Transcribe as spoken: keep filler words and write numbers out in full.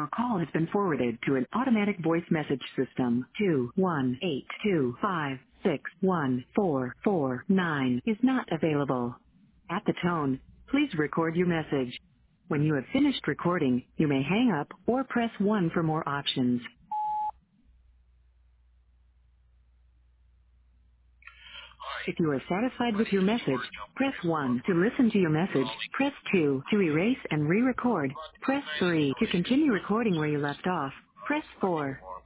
call has been forwarded to an automatic voice message system. two one eight two five six one four four nine is not available. At the tone, please record your message. When you have finished recording, you may hang up or press one for more options. Hi. If you are satisfied My with your name is message, George. I'm press calling from one. To Monroe. listen to your I'm message, calling press two. To erase and re-record, about press terminating three. To your continue existing recording where you policies. left off, I press was looking four. for